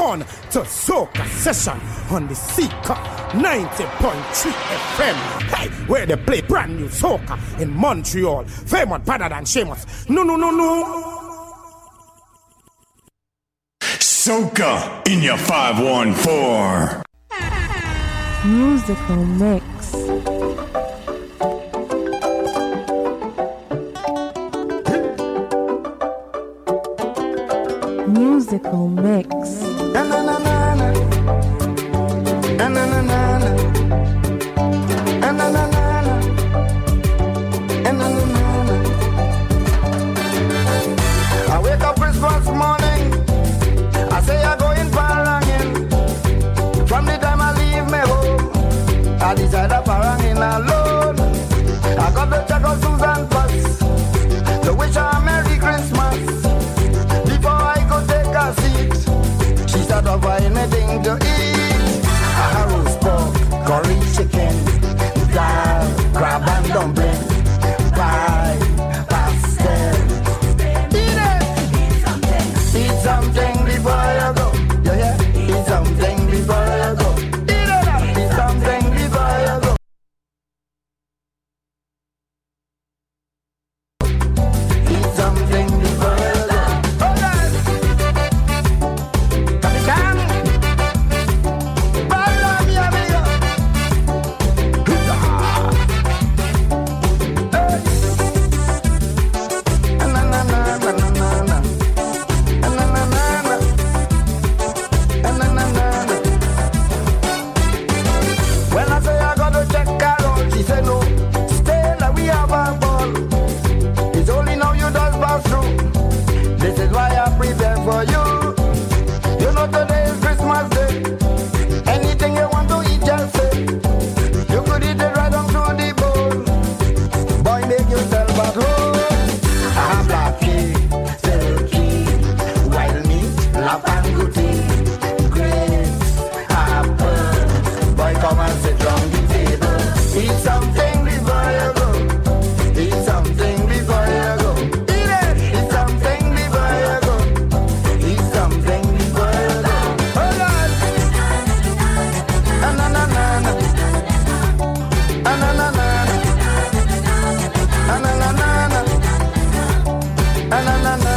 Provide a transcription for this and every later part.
on to Soca Session on the Seeker 90.3 FM. Hey, where they play brand new soca in Montreal. Famous better than Seamus. No. Soca in your 514. Musical mix. Musical mix. Na na na na na. Na na na na na. Na na na na na. Na na na na. I wake up Christmas morning. I say I go in Parangin. From the time I leave my home, I decide I'm Parangin alone. I got to check on Susan first to wish her a Merry Christmas. Before I go take a seat, she start to buy anything to eat. A roast pork, curry chicken, dal, crab and dumpling, pie, pastel. Eat it! Eat something before you go. Yeah. Eat something before you go. Eat it up. Eat something before you go. Eat something before you go. Alright. Capitán. Baila mi amigo. Hey. Na na na na na na na. When I say I gotta check her out, she said no, stay like we have a ball. It's only now you just pass through. This is why I prepare for you. You know today is Christmas Day. Anything you want to eat, just say. You could eat it right on through the bowl. Boy, make yourself at home. I have black cake, silky, wild meat, lapanguti, grapes, apple. Boy, come and sit round the table. Eat something before you go. Eat something before you go. Eat it. Eat something before you go. Eat something before you go. Hold on. Na na na na. Na na na na. Na na na na. Na na na na.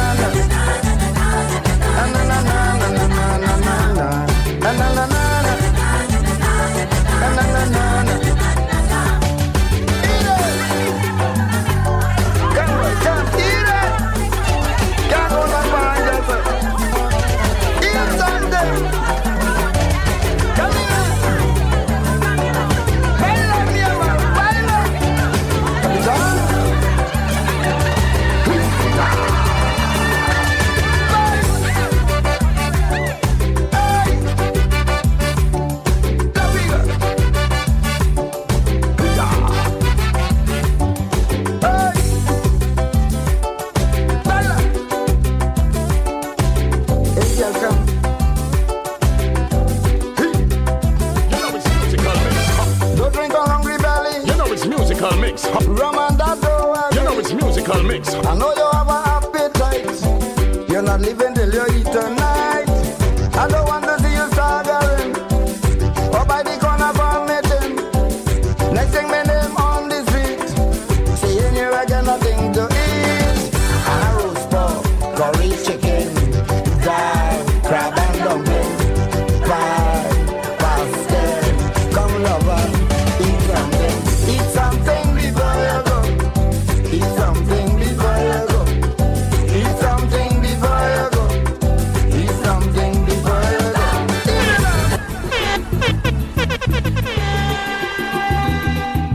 Rum and that dough. You know it's musical mix. I know you have an appetite. You're not living till you eat tonight. I don't want to see you staggering or by the corner vomiting. Next thing my name on the street, seeing you again, nothing to eat. A roast pork, curry chicken, dal, crab and dumpling, pie, pastel. Come lover, eat something. Eat something before you go. Eat something before you go. Eat something before you go. Eat something before you go. Eat it up.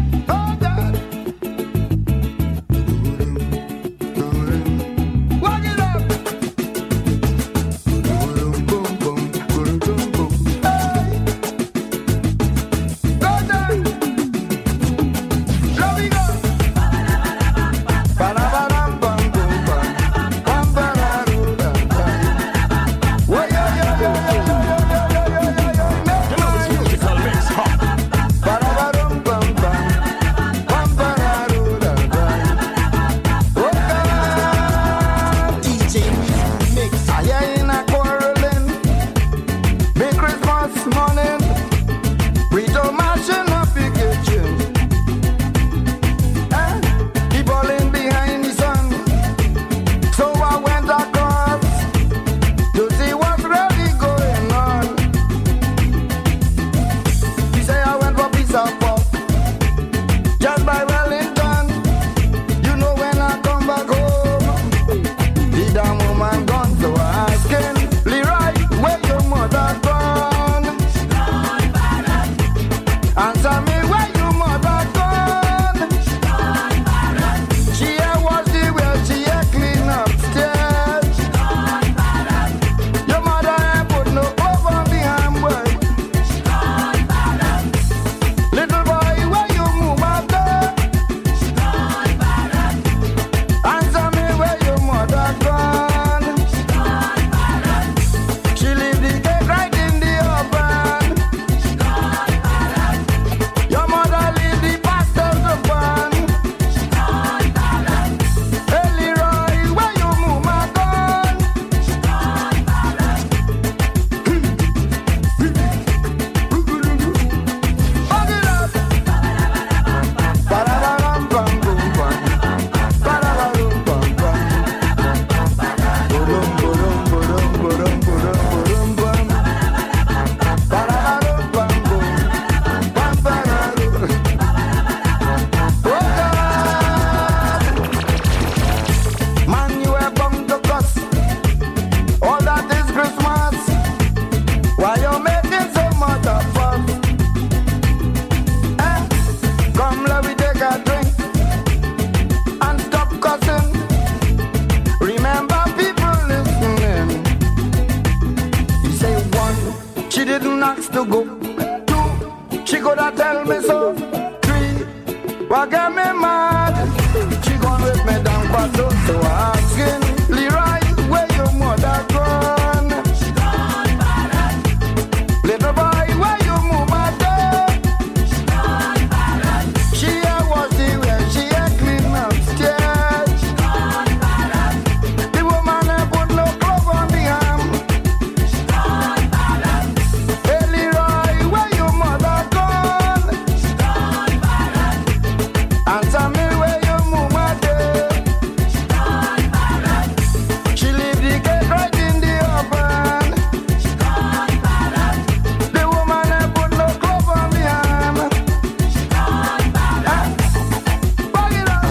what got me mad? She gone with me down Pato, so asking Leroy, where your mother gone? She gone bad. Little boy, where you move my day? She gone bad. She was the way she had clean upstairs. She gone bad. The woman I put no clothes on the arm. She gone bad. Hey Leroy, where your mother gone? She gone bad. Answer me where you move my day. She gone bad. She leave the gate right in the open. She gone bad. The woman I put no glove on the arm. She gone bad. Bag it up.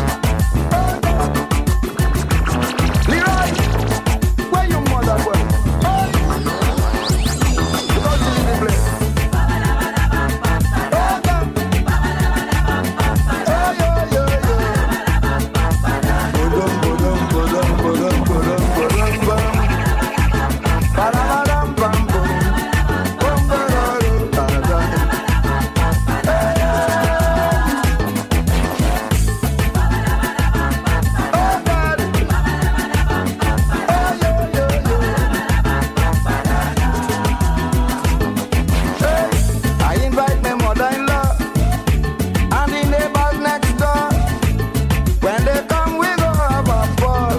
Leroy, where your mother go? Because she leave the place. I invite my mother-in-law and the neighbors next door. When they come, we go have a ball.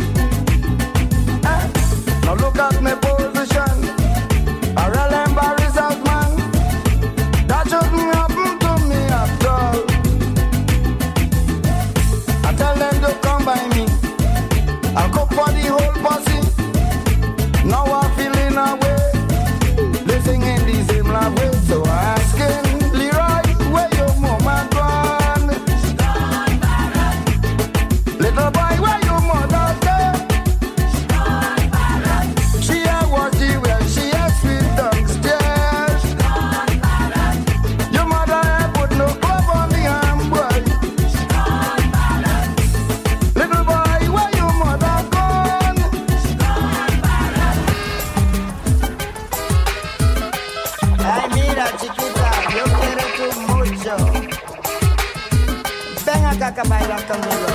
Now look at my position. I really embarrass out, man. That shouldn't happen to me at all. I tell them to come by me. I'll cook for the whole posse. Now I'm feeling away. They sing in the same way. So I asking Leroy, where your mama gone? She gone bad. Little boy, where your mother gone? She gone bad. She was the way she had sweet downstairs. She gone bad. Your mother had put no glove on the arm, boy. She gone bad. Little boy, where your mother gone? She gone bad. Ay, mira, chiquita, yo quiero tu mucho. Ven acá que bailan conmigo.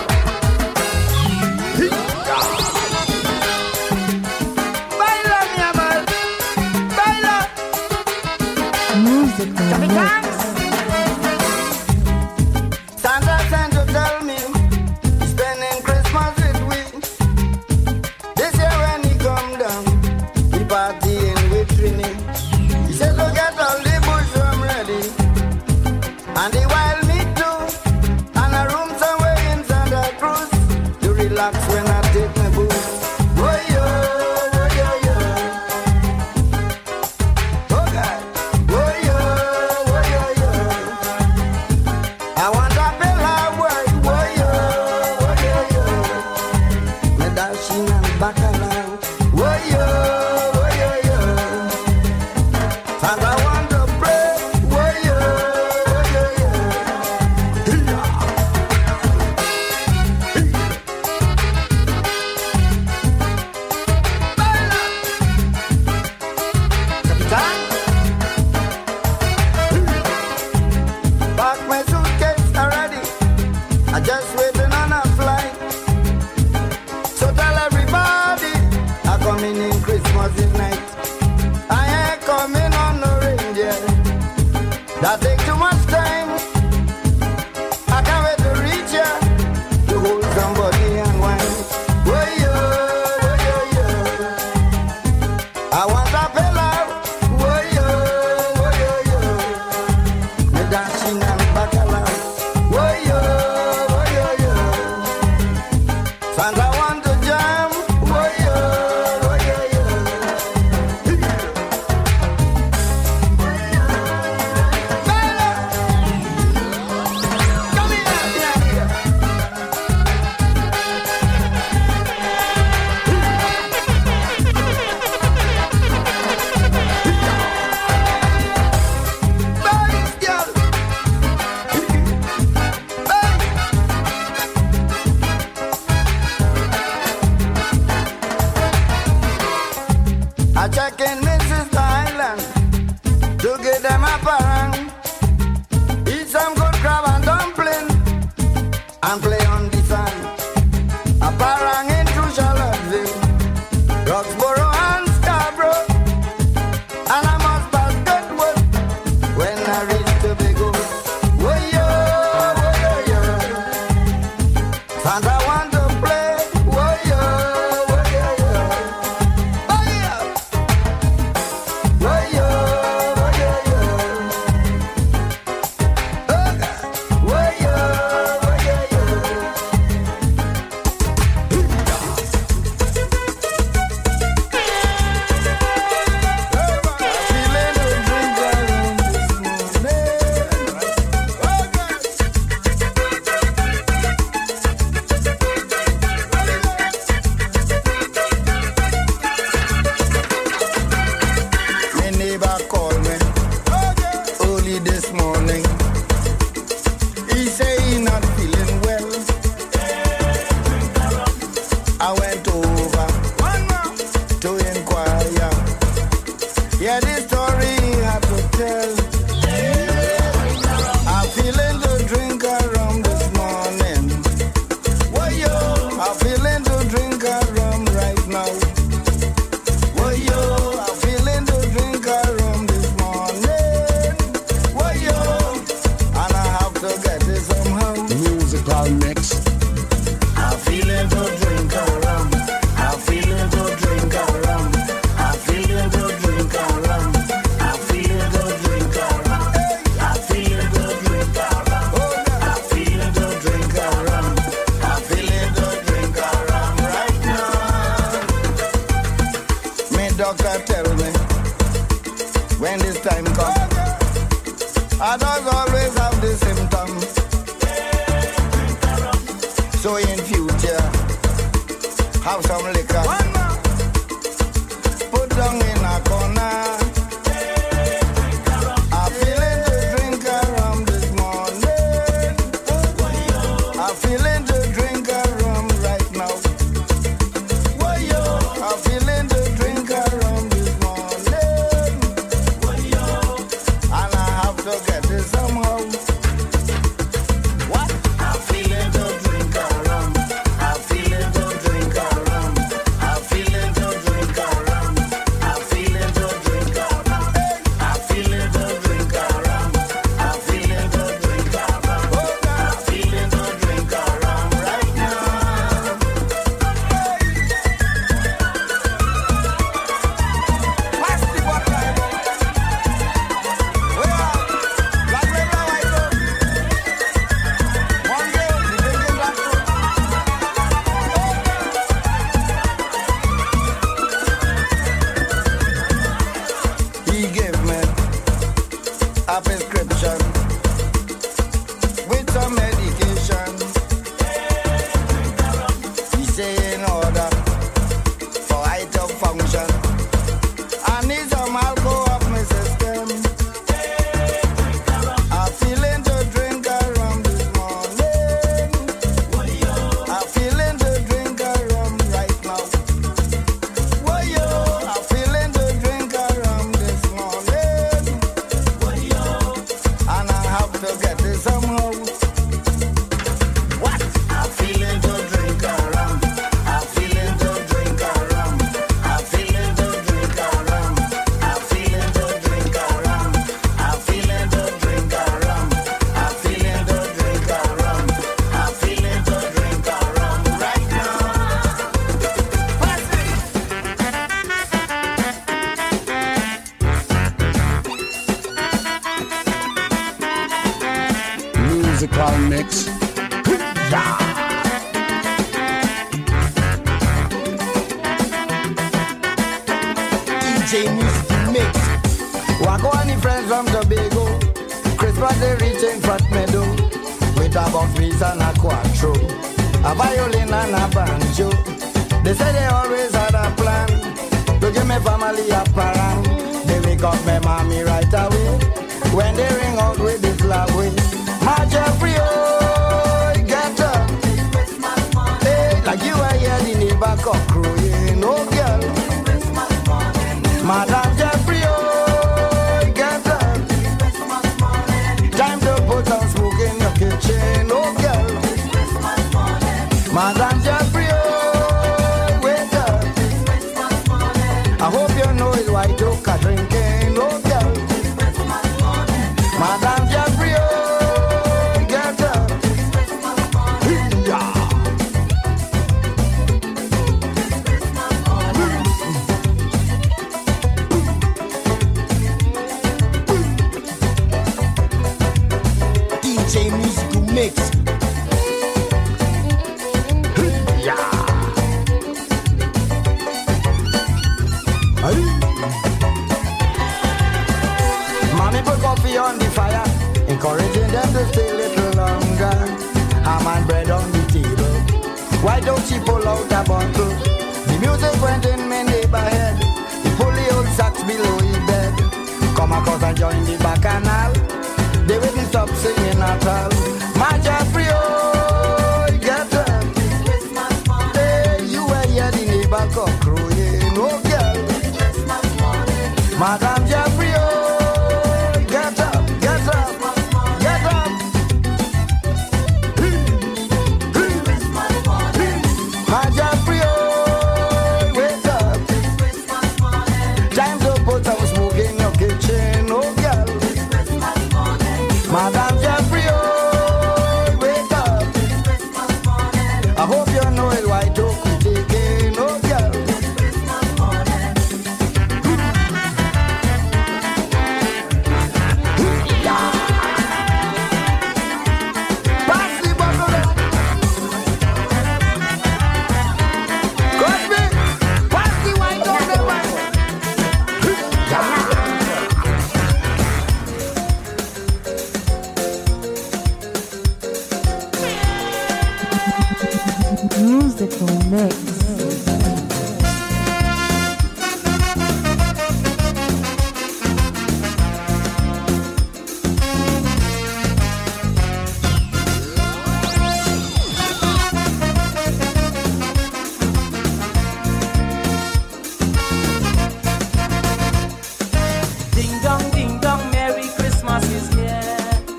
Baila, mi amor. Baila. Musical Can we mix. dance? Santa sent to tell me spending Christmas with we. This year when he come down, he partying with Trini. He said to get all the bush rum ready, and the wild meat too, and a room somewhere in Santa Cruz to relax when I take my booze. Oh yo, oh yo yo. Oh God, oh yo, oh yo musical mix. DJ Music Mix. Wagwani friends from Tobago. Christmas they reach in Fat Meadow with a box piece and a quattro, a violin and a banjo. They say they always had a plan to give me family a parang. They wake up my mommy right away when they ring out with this loud way. My Jeffrey, oh, get up. Hey, like you are here, the neighbor cock crowing, oh girl. Madam Jeffrey, oh, get up. Time to put some smoke in your kitchen, oh girl. Madam Jeffrey, oh, wake up. I hope you know it's white oak a drinking, oh girl. Madam Jeffrey, oh, get up. Yeah. DJ Musical Mix. Yeah. Mommy put coffee on the fire, encouraging them to stay a little longer. Ham and bread on the table. Why don't she pull out a bottle? The music went in my neighbor head. He pull the old sax below his bed. Come across and join the bacchanal. They wouldn't stop singing at all. My Jeffrey, oh, get up. Hey, you were here, the neighbor cock crowing, oh girl. Madam Jeffrey, oh, get up, get up, get up. My Jeffrey, oh, wake up. Time to put some smoke in your kitchen, oh girl. Madam Jeffrey, oh, wake up. I hope you know it's white oak we taking, oh girl. Pass the bottle then. Cosby, pass the white oak then, man. Musical Mix. Ding dong, Merry Christmas is here.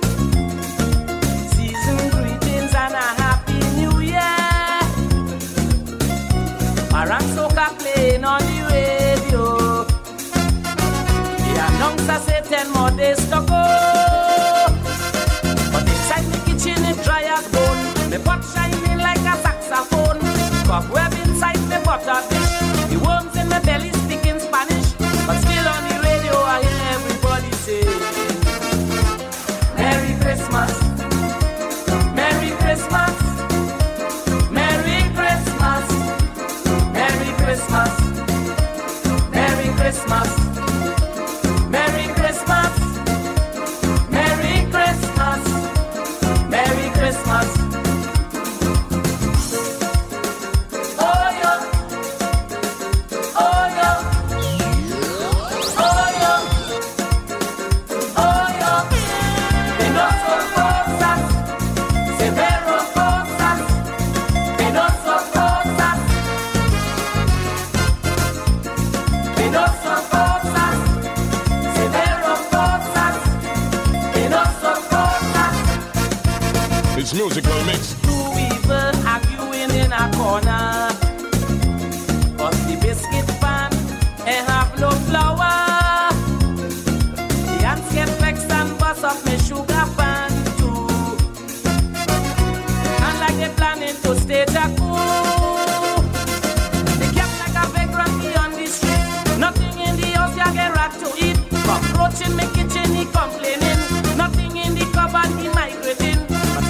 Season greetings and a Happy New Year. Marang soca playing on the radio. The announcer say 10 more days to go. But inside the kitchen it dry as bone. The pot shining like a saxophone. Cobweb inside the butter dish. The worms in my belly speaking Spanish. But still on the radio I hear everybody say Merry Christmas, Merry Christmas, Merry Christmas, Merry Christmas, Merry Christmas, Merry Christmas, Merry Christmas, Merry Christmas. Oh yeah, oh yeah, oh yeah, oh yeah. Penoso cosas, severo cosas, penoso cosas, penoso cosas, severo cosas, penoso cosas. It's musical mix. Two people arguing in a corner. Cause the biscuit pan ain't have no flour. The ants get vexed and bust up my sugar pan too. And like they planning to stage a coup. They kept like a vagrant on the street. Nothing in the house, you get rat to eat. Cockroach in my kitchen, he complaining. Nothing in the cupboard, he migrating.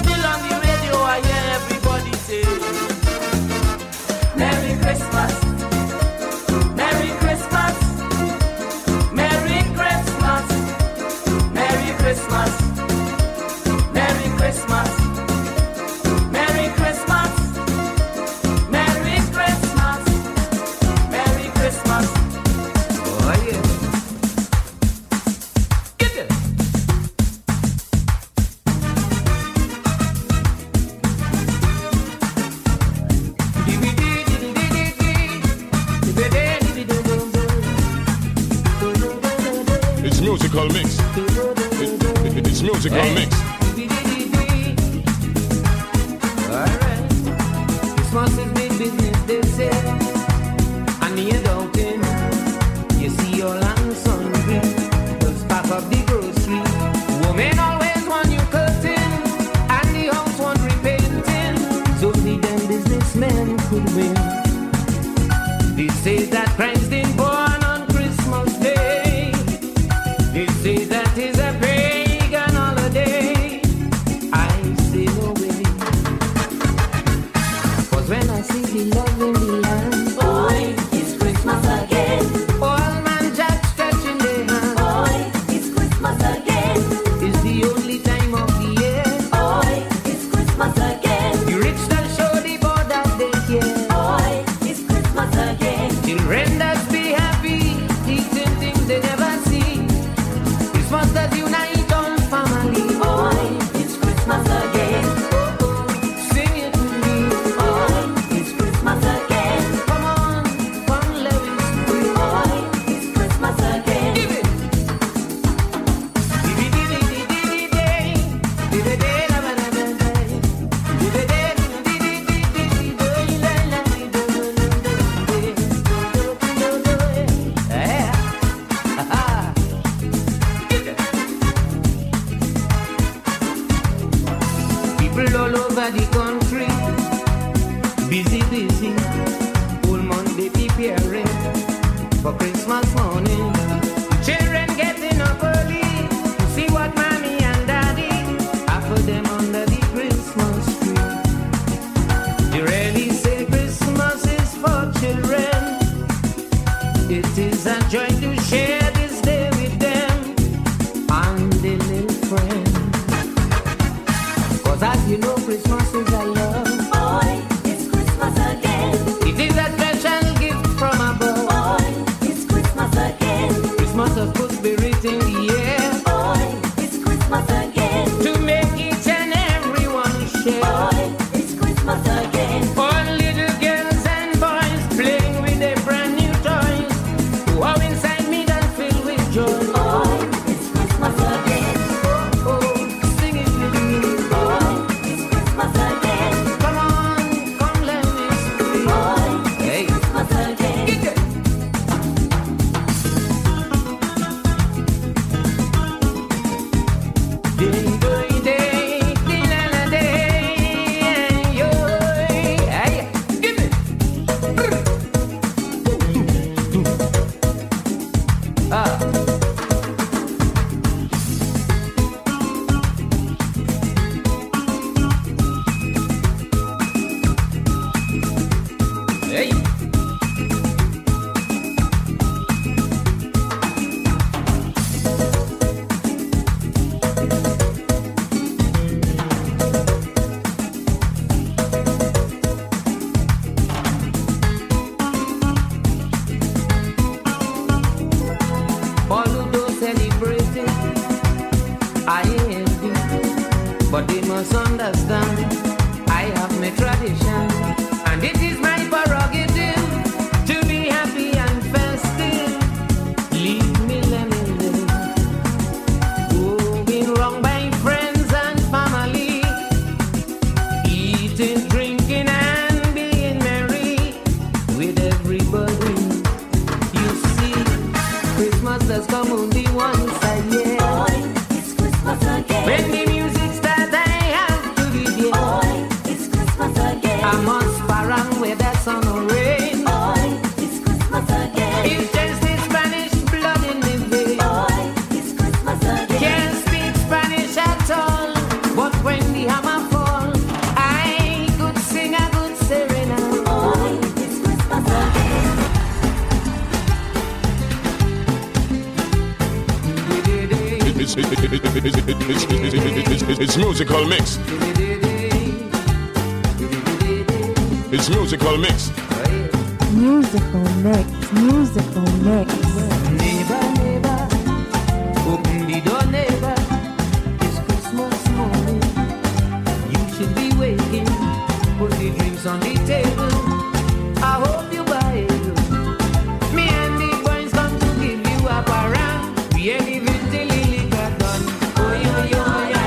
musical mix. Alright. Christmas is big business, they say. And you don't you see your land sundry. Just pack up the grocery. Women always want you cutting, and the house want repainting. So the damn businessmen could win. They say that Christ didn't born on Christmas Day. They say that is a pagan holiday. I say no way. 'Cause when I see the love in the land, Boy, it's Christmas again. all man jack stretching their hand. Boy, it's Christmas again. It's the only time of the year. Boy, it's Christmas again. The rich that show the poor that they care. Boy, it's Christmas again. Children that be happy, eating things they never see. Christmas that unite all family. Boy, it's Christmas again. Sing it to me. Boy, it's Christmas again. Come on, come let me see. Boy, it's Christmas again. Give it. People all over the country, busy, whole month they preparing for Christmas morning. Children getting up early to see what mommy and daddy offer them under the Christmas tree. They really say Christmas is for children. It is a joy to share this day with them and their little friends. 'Cause as you know, Christmas is a love. Boy, it's Christmas again. It is a special gift from above. Boy, it's Christmas again. Christmas has put spirit in the air Boy, it's Christmas again. to make each and everyone share. Boy, it's Christmas again. All little girls and boys playing with their brand new toys. Wow, inside me that filled with joy. Boy, it's Christmas again. Oh, sing it with me. Boy, it's Christmas again. Come on, come let me see. Boy, Hey. it's Christmas again. Get it. Day by day, day, day, yo, hey, give it. Ah. Hey. All who don't celebrate it, I envy, but they must understand I have my tradition, and it is my prerogative to be happy and festive. Leave me, let me live. Going wrong by friends and family, eating, drinking, and being merry with everybody. You see, Christmas does come only once a year. Boy, it's Christmas again. When the music starts, I have to be there. Boy, it's Christmas again. I must parang where the sun or rain. Boy, it's Christmas again. It's just the Spanish blood in me vein. Boy, it's Christmas again. Can't speak Spanish at all, but when the hammer fall, I could sing a good serenade. Boy, it's Christmas again. It's musical mix. It's musical mix. Musical mix. Musical mix. Neighbor, neighbor, open the door, neighbor. It's Christmas morning. You should be waking. Put the drinks on the table. I hope you buy it. Me and the boys come to give you a parang. We ain't even till the liquor done. Oh, yo, yo, yo.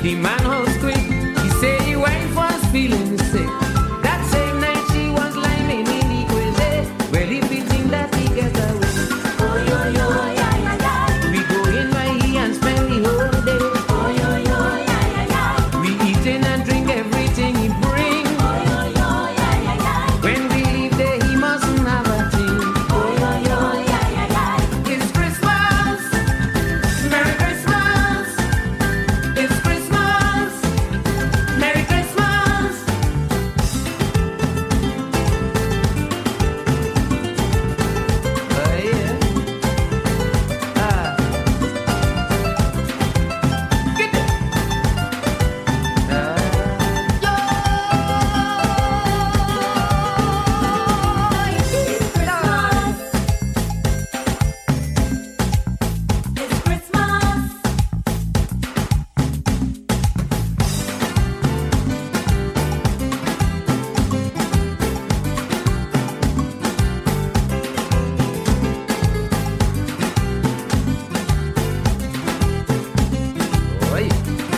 The man was quick. He said his wife was feeling sick. That same night she was lying in the crazy. Well, if we think that he gets away, Oh, yo, yo, yeah, yeah, yeah. we go in by he and spend the whole day. Oh, yo, yo, yeah, yeah, yeah. We eating and drink everything he bring. Oh, yo, yo, yeah, yeah, yeah. When we leave there, he mustn't have a thing. Oh, yo, yo, yeah, yeah, yeah. It's Christmas, Merry Christmas. It's Christmas, Merry Christmas. Oh yeah. Get it. It's Christmas. Oi.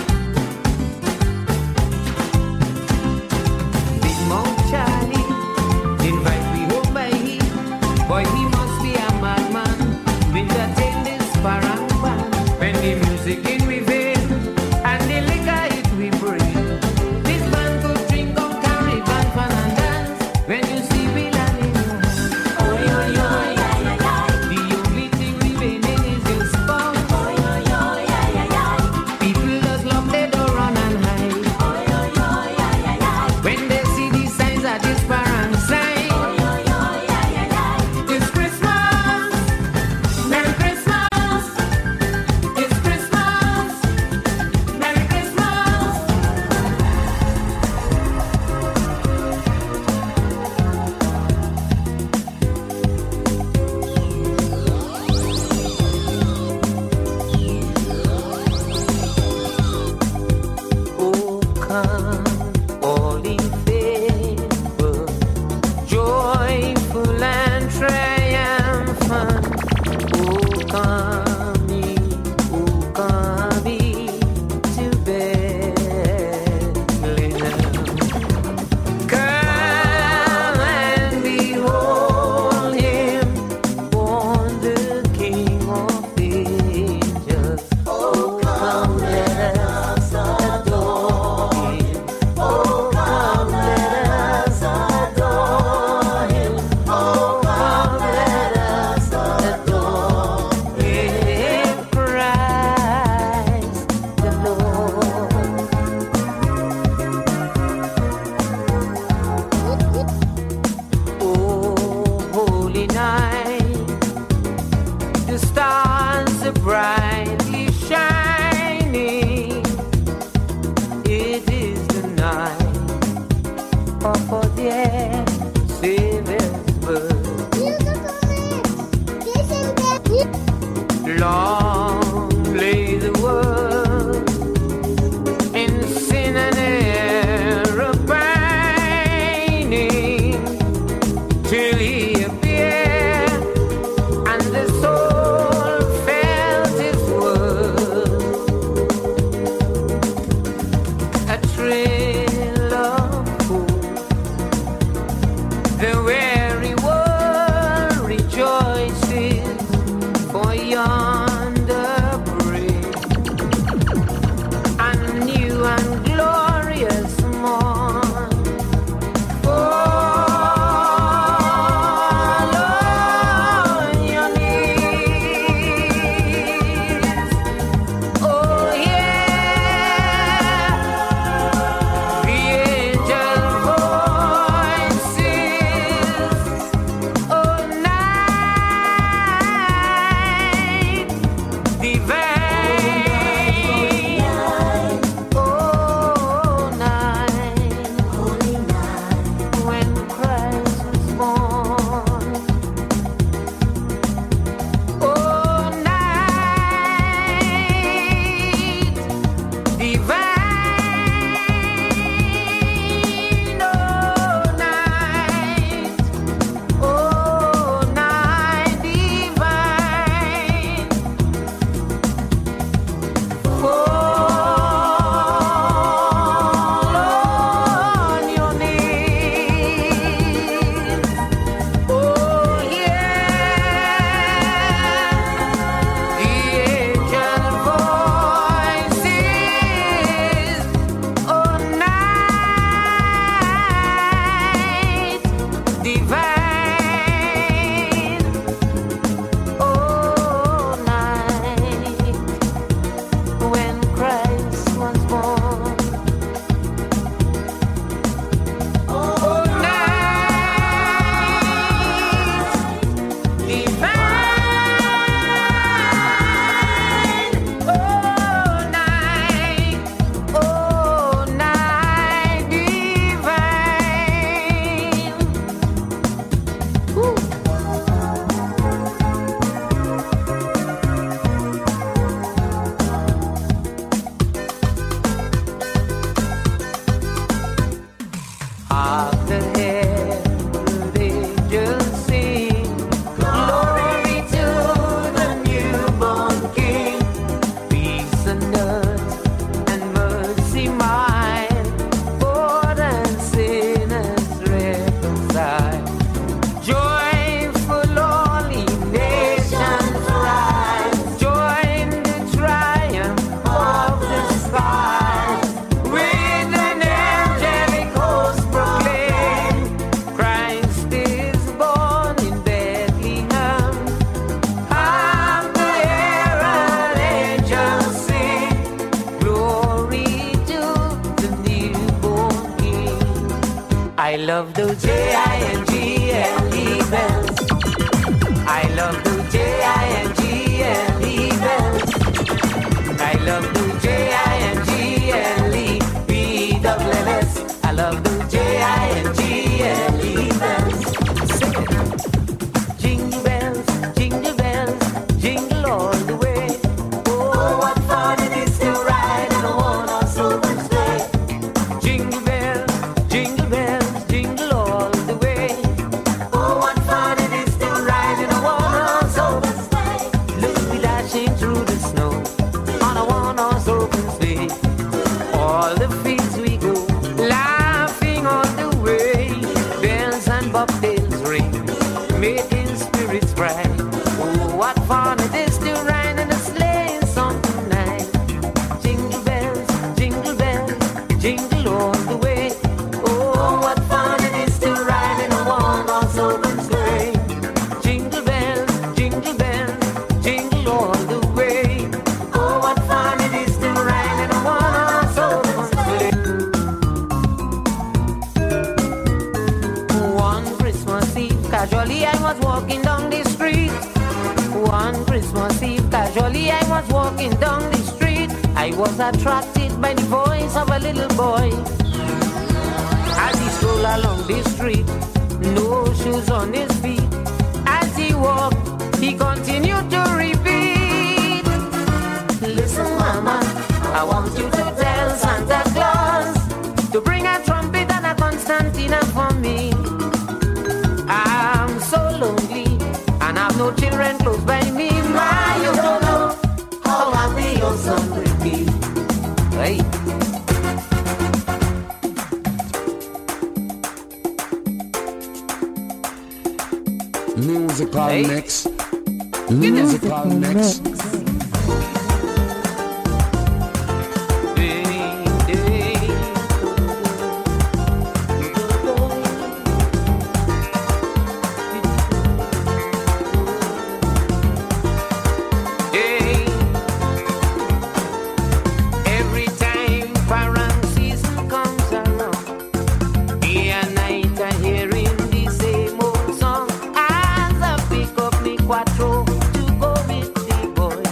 Big Mouth Charlie invite me home by he. Boy, he must be a madman. With the tail this parangban. When the music in we vein and the liquor it we bring. This man could drink on carry van fun and dance. When you see we landing, Oh, yo, yo, yeah, yeah, yeah. the only thing remaining is your spouse. Oh, yo, yo, yeah, yeah, yeah. People just lock their door run and hide. Oh, yo, yo, yeah, yeah, yeah. When they see these signs of this parang sign. Oh, yo, yo, yeah, yeah, yeah. It's Christmas, Merry Christmas. It's Christmas, Merry Christmas. Oh, come, all in favor, joyful and triumphant. Oh, come ye to Bethlehem. Come and behold him, born the King of angels. Oh, come let us adore him. Oh, come let us adore him. Oh, come let us adore him, Christ the Lord. Oh, holy night, the stars are brightly shining. It is the night of our dear Savior's birth. Long lay the world in sin and error pining, till he appeared and the soul felt his word. A trail of hope, the weary world rejoices, for yonder love the Jingle bells. I love the Jingle bells. I love the Jingle-bells. I love the Jingle bells. Sing it. Jingle bells, jingle all the way. Oh, what fun it is to ride in a one-horse open sleigh. Jingle bells, jingle all the way. Oh, what fun it is to ride in a one-horse open sleigh. Look, we dashing through the snow on a one-horse open sleigh. All the fields we go, laughing all the way. Bells and bobtails ring, making spirits bright. Oh, what fun it is to ride in a sleigh song tonight. Jingle bells, jingle all the way. Oh, what fun it is to ride in a one-horse open sleigh. Jingle bells, jingle all the way. Oh, what fun it is to ride in a one-horse open sleigh. One Christmas Eve, casually I was walking down the street. One Christmas Eve, casually I was walking down the street. I was attracted by the voice of a little boy. As he strolled along the street, no shoes on his feet. As he walked, he continued to repeat. Listen, Mama, I want you to tell Santa Claus to bring a trumpet and a concertina for me. I'm so lonely and I've no children close by me. My, you don't know how happy your son will be. Hey. Musical Hey. mix. Musical mix. Every time parang season comes around, day and night I hearing the same old song. As I pick up me quattro to go with the boys.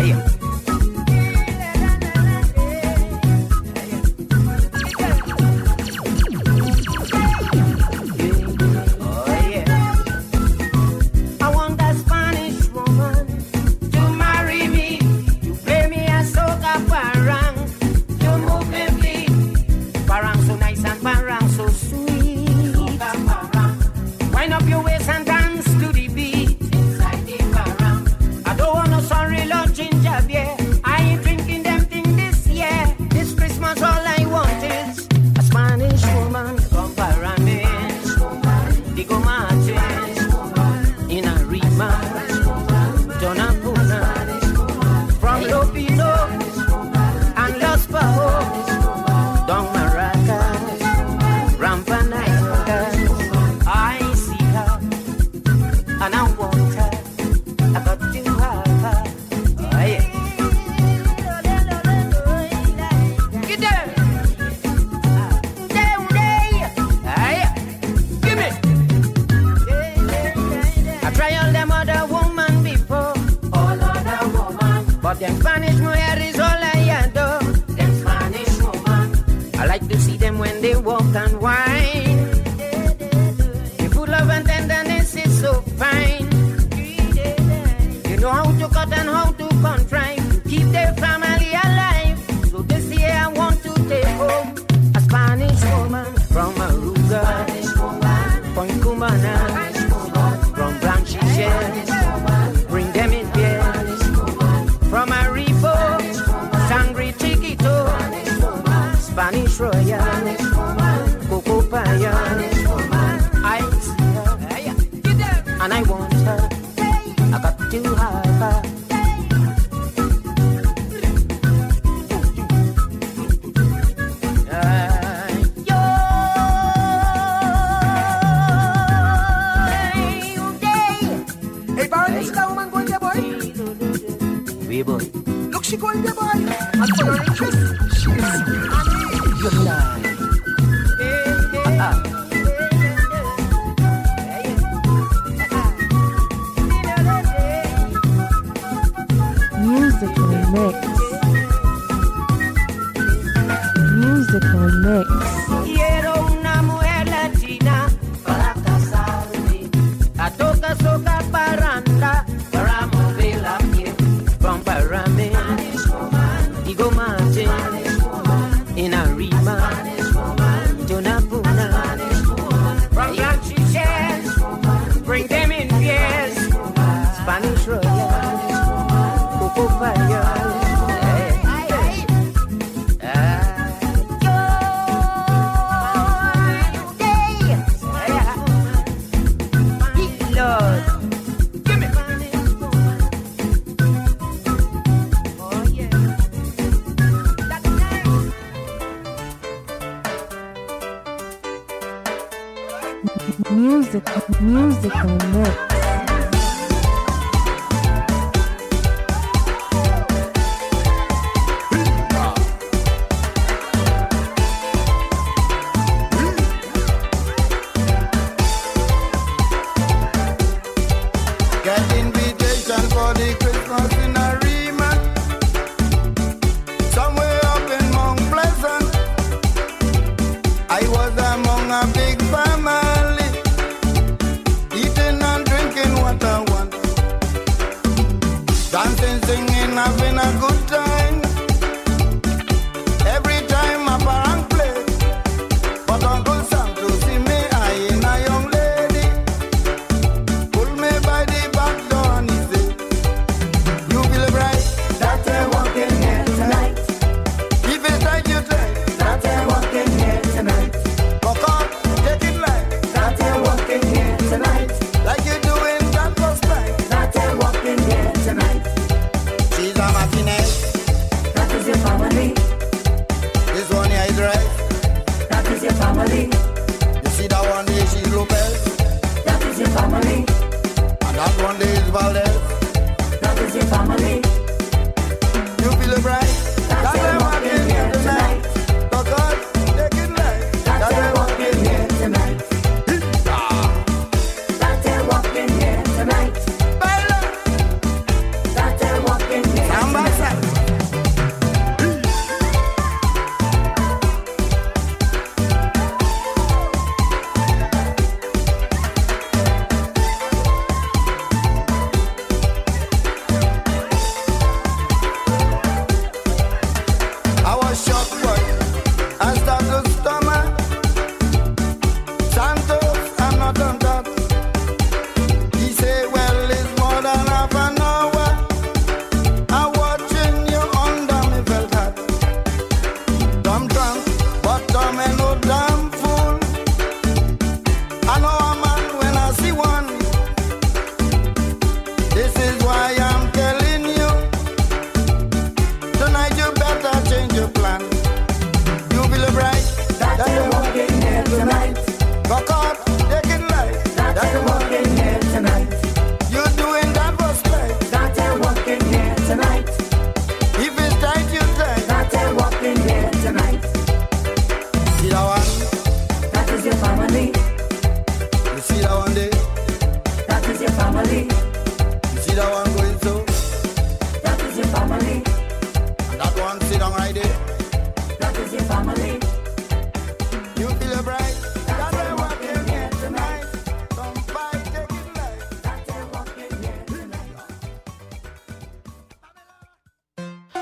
Musical mix. Get invitation for the Christmas in a Riemann, somewhere up in Mount Pleasant. I was among a big family, eating and drinking what I want, dancing, singing, having a good time. Every time my parents play, but Uncle Sam to see me, I ain't a young lady. Pull me by the back door and he say, you feel bright, That they're walking here tonight. if it's tight you tight. That they're walking here tonight. Walk up, take it light, That they're walking here tonight. like you doing that was right. That they're walking here tonight. She's a Martinez,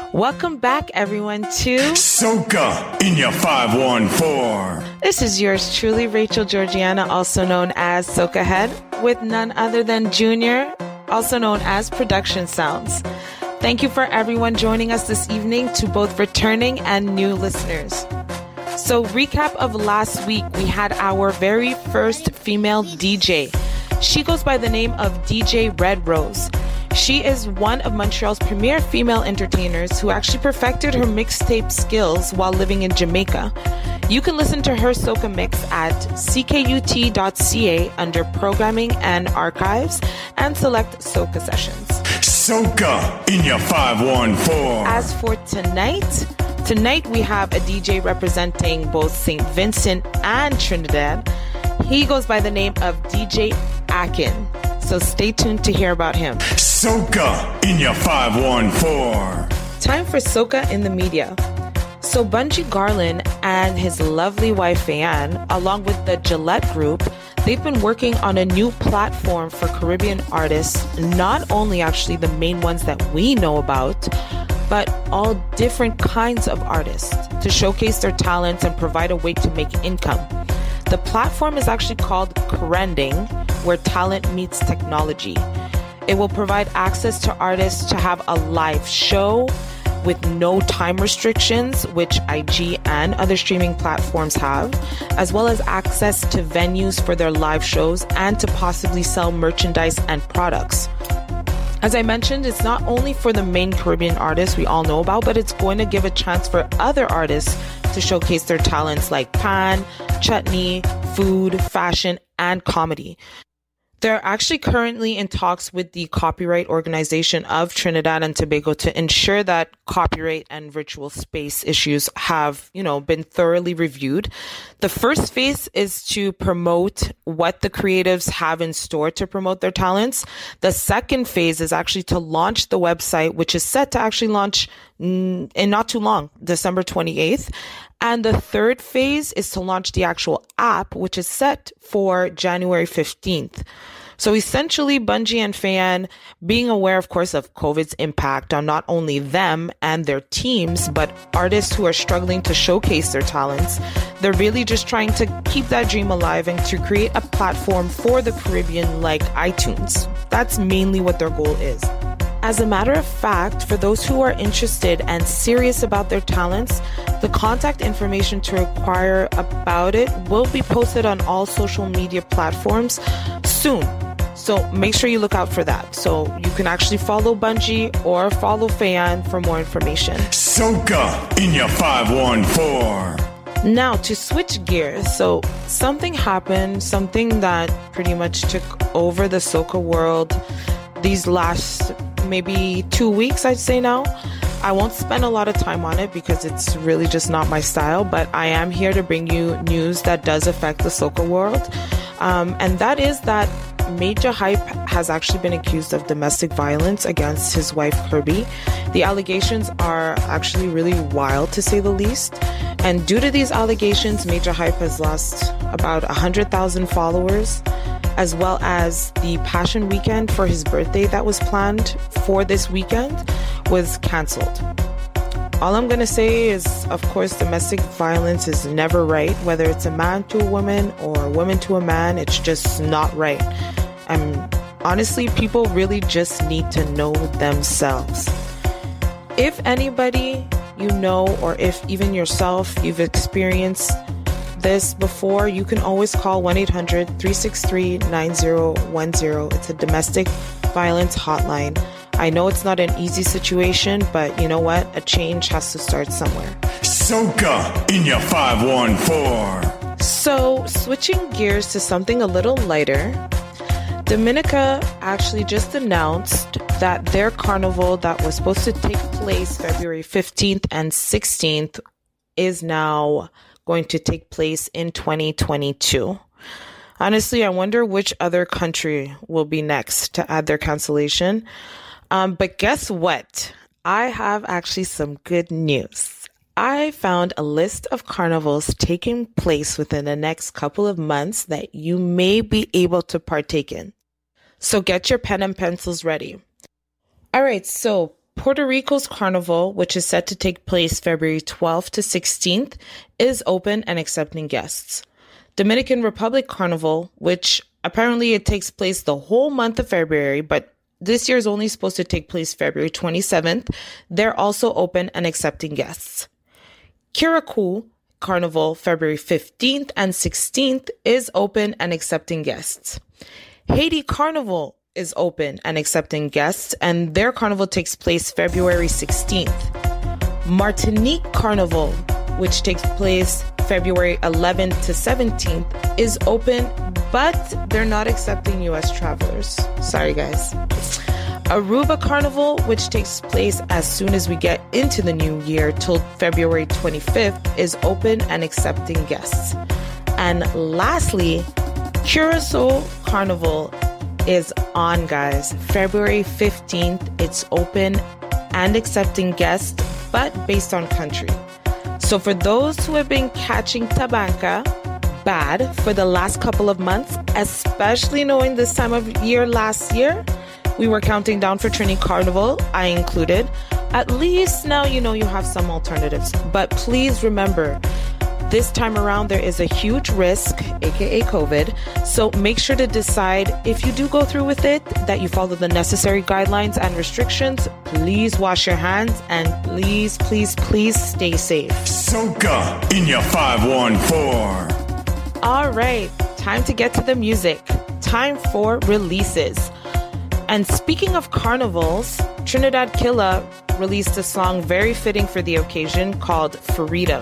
Welcome back, everyone, to Soca in your 514. This is yours truly, Rachel Georgiana, also known as Soca Head, with none other than Junior, also known as Production Sounds. Thank you for everyone joining us this evening, to both returning and new listeners. So, recap of last week, we had our very first female DJ. She goes by the name of DJ Red Rose. She is one of Montreal's premier female entertainers who actually perfected her mixtape skills while living in Jamaica. You can listen to her soca mix at ckut.ca under Programming and Archives and select soca sessions. Soca in your 514. As for tonight we have a DJ representing both St. Vincent and Trinidad. He goes by the name of DJ Akin. So stay tuned to hear about him. Soca in your 514. Time for Soca in the media. So Bunji Garlin and his lovely wife Fayan, along with the Gillette Group, they've been working on a new platform for Caribbean artists, not only actually the main ones that we know about, but all different kinds of artists to showcase their talents and provide a way to make income. The platform is actually called Crending, where talent meets technology. It will provide access to artists to have a live show with no time restrictions, which IG and other streaming platforms have, as well as access to venues for their live shows and to possibly sell merchandise and products. As I mentioned, it's not only for the main Caribbean artists we all know about, but it's going to give a chance for other artists to showcase their talents like pan, chutney, food, fashion, and comedy. They're actually currently in talks with the Copyright Organization of Trinidad and Tobago to ensure that copyright and virtual space issues have, been thoroughly reviewed. The first phase is to promote what the creatives have in store to promote their talents. The second phase is actually to launch the website, which is set to actually launch in not too long, December 28th. And the third phase is to launch the actual app, which is set for January 15th. So essentially, Bunji and Fayan, being aware, of course, of COVID's impact on not only them and their teams, but artists who are struggling to showcase their talents, they're really just trying to keep that dream alive and to create a platform for the Caribbean like iTunes. That's mainly what their goal is. As a matter of fact, for those who are interested and serious about their talents, the contact information to inquire about it will be posted on all social media platforms soon. So make sure you look out for that. So you can actually follow Bunji or follow Fayan for more information. Soca in your 514. Now to switch gears. So something happened, something that pretty much took over the soca world these last maybe 2 weeks, I'd say now. I won't spend a lot of time on it because it's really just not my style, but I am here to bring you news that does affect the soca world. And that is that Major Hype has actually been accused of domestic violence against his wife, Kirby. The allegations are actually really wild, to say the least. And due to these allegations, Major Hype has lost about 100,000 followers, as well as the Passion Weekend for his birthday that was planned for this weekend was cancelled. All I'm going to say is, of course, domestic violence is never right. Whether it's a man to a woman or a woman to a man, it's just not right. And honestly, people really just need to know themselves. If anybody you know, or if even yourself, you've experienced this before, you can always call 1-800-363-9010. It's a domestic violence hotline. I know it's not an easy situation, but you know what? A change has to start somewhere. Soca in your 514. So, switching gears to something a little lighter, Dominica actually just announced that their carnival that was supposed to take place February 15th and 16th is now going to take place in 2022. Honestly, I wonder which other country will be next to add their cancellation. But guess what? I have actually some good news. I found a list of carnivals taking place within the next couple of months that you may be able to partake in. So get your pen and pencils ready. All right, so Puerto Rico's Carnival, which is set to take place February 12th to 16th, is open and accepting guests. Dominican Republic Carnival, which apparently it takes place the whole month of February, but this year is only supposed to take place February 27th, they're also open and accepting guests. Curacao Carnival, February 15th and 16th, is open and accepting guests. Haiti Carnival is open and accepting guests, and their carnival takes place February 16th. Martinique Carnival, which takes place February 11th to 17th, is open, but they're not accepting U.S. travelers. Sorry, guys. Aruba Carnival, which takes place as soon as we get into the new year till February 25th, is open and accepting guests. And lastly, Curacao Carnival is on, guys. February 15th, it's open and accepting guests, but based on country. So for those who have been catching Tabanca bad for the last couple of months, especially knowing this time of year last year, we were counting down for Trini Carnival, I included. At least now you know you have some alternatives. But please remember, this time around there is a huge risk, aka COVID. So make sure to decide, if you do go through with it, that you follow the necessary guidelines and restrictions. Please wash your hands and please, please, please stay safe. Soca in your 514. All right, time to get to the music. Time for releases. And speaking of carnivals, Trinidad Killa released a song very fitting for the occasion called Freedom.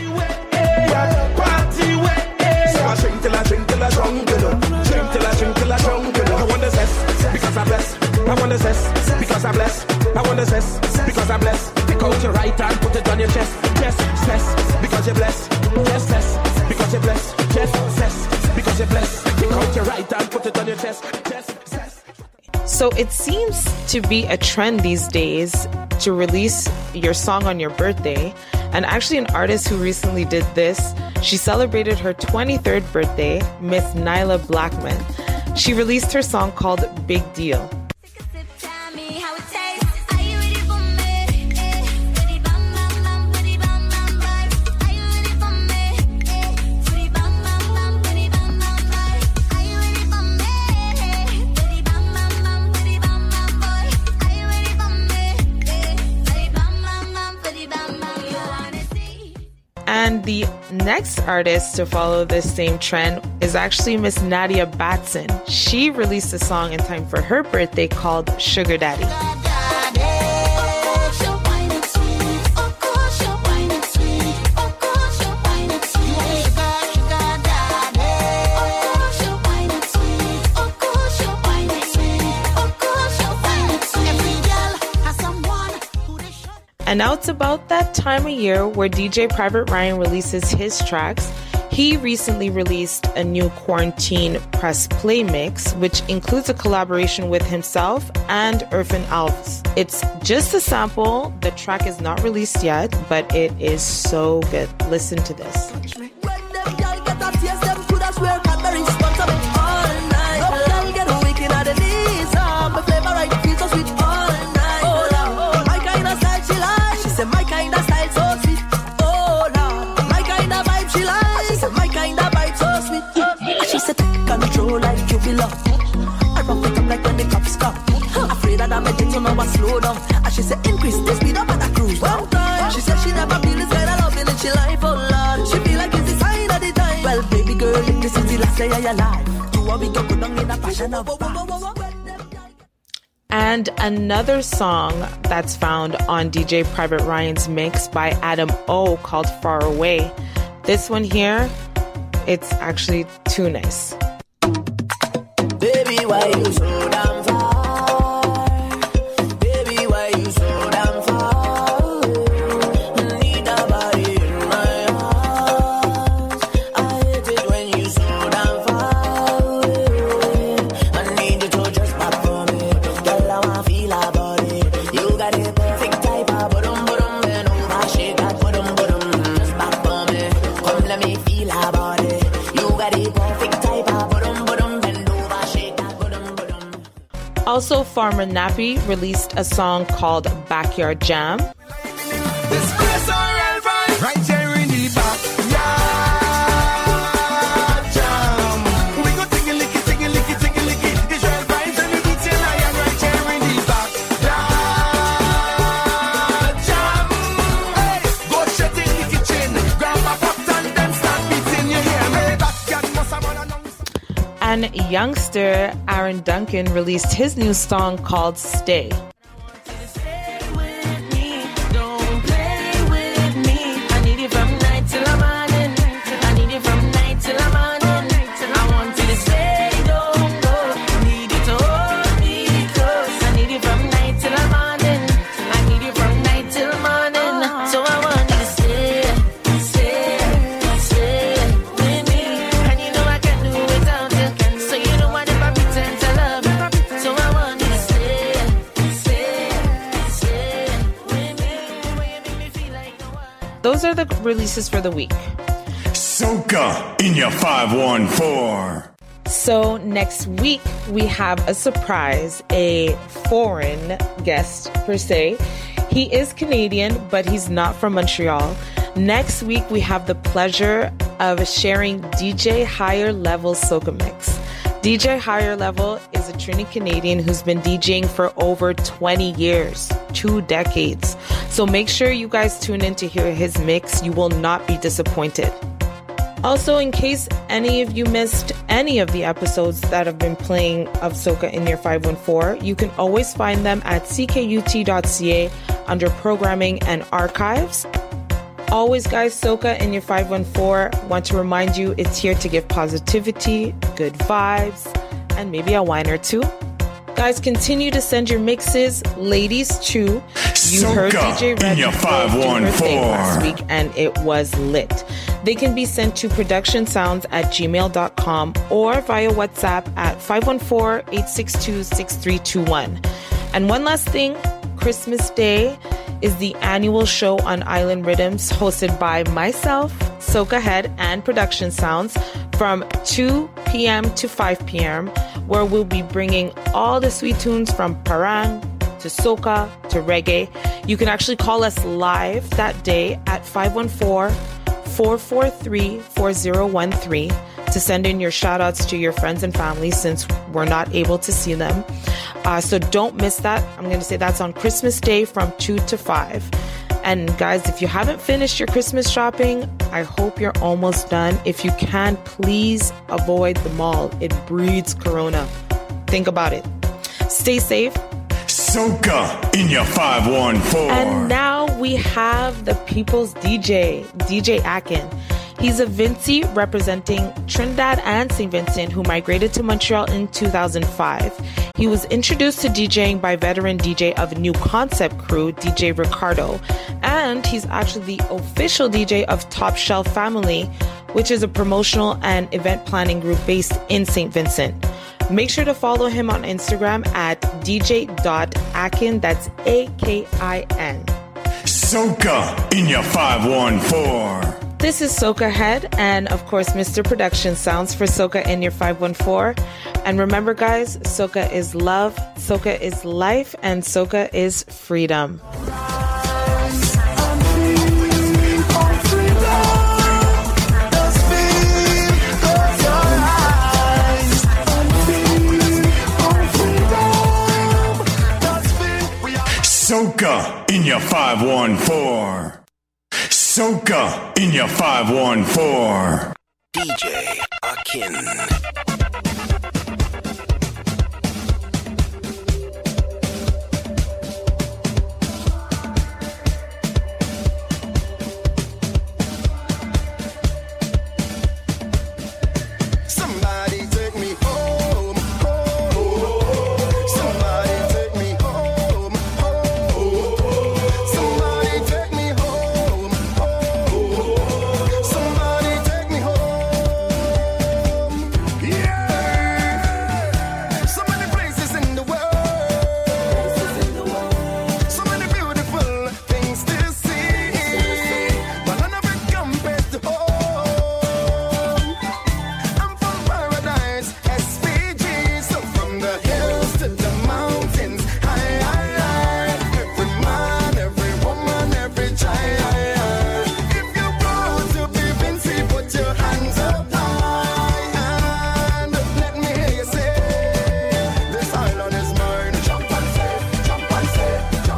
I want the zest, because I'm blessed. I want the zest, because I'm blessed. Pick out your right hand, put it on your chest. Chest, zest, because you're blessed. Chest, zest, because you're blessed. Chest, zest, because you're blessed. Pick out your right hand, put it on your chest. Chest, zest. So it seems to be a trend these days to release your song on your birthday. And actually an artist who recently did this, she celebrated her 23rd birthday, Miss Nyla Blackman. She released her song called Big Deal. And the next artist to follow this same trend is actually Miss Nadia Batson. She released a song in time for her birthday called Sugar Daddy. And now it's about that time of year where DJ Private Ryan releases his tracks. He recently released a new Quarantine Press Play mix, which includes a collaboration with himself and Irfan Alves. It's just a sample. The track is not released yet, but it is so good. Listen to this. Control like you belong. I rock it up like when the cops come. Afraid that I'm a so now I slow down. And she said increase the speed up and I cruise. One time she said she never feel this kind of love in she life, oh Lord. She feel like it's the sign of the time. Well baby girl, if this is the last day of your life, do what we go down in a passion of And another song that's found on DJ Private Ryan's mix by Adam O called Far Away. This one here, it's actually too nice. Baby, why you so damn far? Baby, why you so damn far? Need nobody in my heart. I hate it when you so damn far. I need you to just back for me. Girl, I wanna feel about it. You got the perfect type of ba-dum, bend over, shake that ba-dum, just back for me. Come let me feel about it. You got the perfect type of ba-dum, bend over, shake that ba-dum. Also, Farmer Nappy released a song called Backyard Jam. This place alright, right here in the backyard jam. We go tiggy licky, tiggy licky, tiggy licky. Israel vibes and the beats in iron right here in the backyard jam. Hey, go shut in the kitchen, grab a pot and then start beating. You hear me? Backyard must have one announce. And youngster Aaron Duncan released his new song called Stay. Stay with me, don't play with me. I need you from night till the morning. I need you from night till the morning. I want you to stay, don't go. Need you to hold me close. I need you from night till the morning. I need you from night till the morning. So I want you to stay, stay, stay with me. And you know I can do without you. So you know what if I pretend to love you. So I want you to stay, stay, stay with me. When you make me feel like no one. Those are the releases for the week. Soca in your 514. So next week we have a surprise, a foreign guest per se. He is Canadian, but he's not from Montreal. Next week we have the pleasure of sharing DJ Higher Level Soca Mix. DJ Higher Level is a Trini Canadian who's been DJing for over 20 years, 2 decades. So make sure you guys tune in to hear his mix. You will not be disappointed. Also, in case any of you missed any of the episodes that have been playing of Soca in your 514, you can always find them at ckut.ca under Programming and Archives. Always, guys, Soca in your 514 want to remind you it's here to give positivity, good vibes, and maybe a wine or two. Guys, continue to send your mixes. Ladies, too. You heard Soca DJ in Red your do her thing 514. last week, and it was lit. They can be sent to productionsounds@gmail.com or via WhatsApp at 514-862-6321. And one last thing, Christmas Day is the annual show on Island Rhythms hosted by myself, Soca Head, and Production Sounds from 2 p.m. to 5 p.m., where we'll be bringing all the sweet tunes from Parang to Soca to Reggae. You can actually call us live that day at 514-443-4013 to send in your shout outs to your friends and family since we're not able to see them. So don't miss that. I'm going to say that's on Christmas Day from 2 to 5. And guys, if you haven't finished your Christmas shopping, I hope you're almost done. If you can, please avoid the mall. It breeds corona. Think about it. Stay safe. Soca in your 514. And now we have the people's DJ, DJ Akin. He's a Vincy representing Trinidad and St. Vincent who migrated to Montreal in 2005. He was introduced to DJing by veteran DJ of New Concept crew, DJ Ricardo. And he's actually the official DJ of Top Shelf Family, which is a promotional and event planning group based in St. Vincent. Make sure to follow him on Instagram at dj.akin, that's AKIN. Soca in your 514. This is Soca Head and, of course, Mr. Production Sounds for Soca in your 514. And remember, guys, Soca is love, Soca is life, and Soca is freedom. Soca in your 514. Soca in your 514. DJ Akin.